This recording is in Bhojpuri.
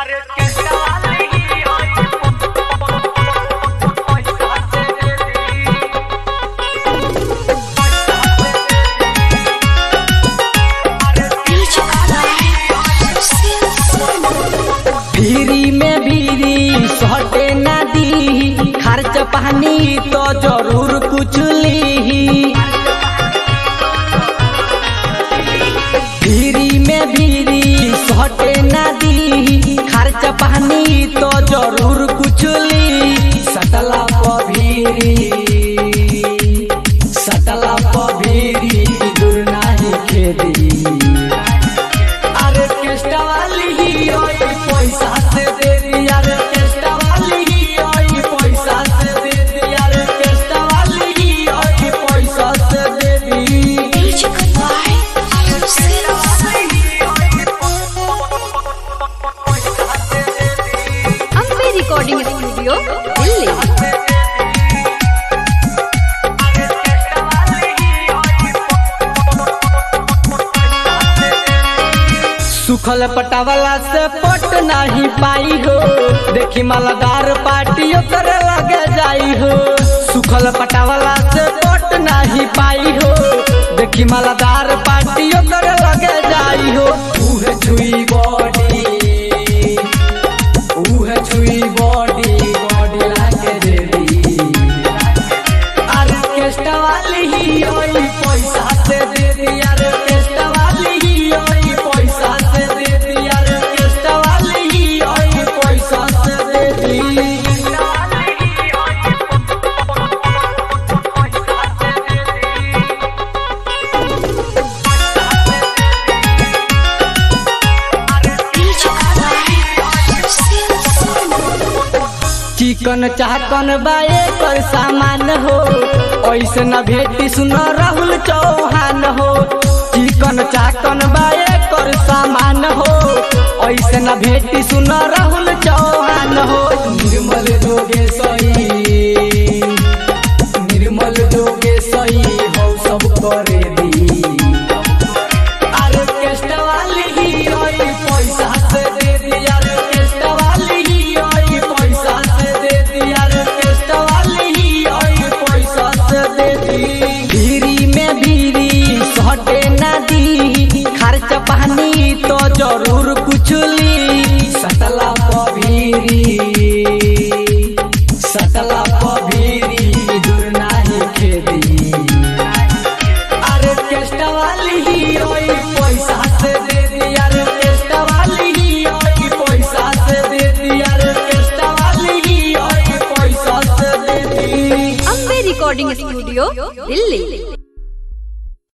भीरी में भीरी सटे ना दी, खर्च पानी तो जरूर कुछ ली। भीरी में भीरी सटे ना दी, खर्च पानी तो जरूर कुछ ली। सटला पभीरी दूर नाही खेदी। अरे केस्टा वाली ही ओई पैसा से दे दिया रे, केस्टा वाली ही ओई पैसा से दे दिया रे, केस्टा वाली ही ओई पैसा से दे दी। Ambe recording studio Delhi. सुखल पटावला से पट नहीं पाई हो, देखी मालदार पार्टियों करे लगे जाई हो। सुखल पटावला से पट नहीं पाई हो, देखी मालदार पार्टियों करे लगे जाई हो। उहे छुई बॉडी लाके दे दी। अरे केस्टा वाली ही ओई पैसा से दे दिया रे, केस्टा वाली ही ओई पैसा से दे दिया रे, केस्टा वाली ही ओई पैसा से दे दी। चिकन चाकन बाए कर सामान हो, ऐसे न भेटी सुन राहुल चौहान हो। चिकन चाकन बाए कर सामान हो, ऐसे न भेटी सुन राहुल चौहान हो। निर्मल जोगे सही हो सब करे दी। अरे केस्टा वाली ही ओई पैसा से दे दिया रे, केस्टा वाली ही ओई पैसा से दे दिया रे, केस्टा वाली ही ओई पैसा से दे दी। भीरी में भीरी सटे ना दी, खर्च पानी तो जरूर कुछ ली। सटला पभीरी दूर नाही खेदी। अरे केस्टा वाली ही ओई पैसा से दे दिया रे, केस्टा वाली ही ओई पैसा से दे दिया रे, केस्टा वाली ही ओई पैसा से दे दी। Ambe recording studio Delhi.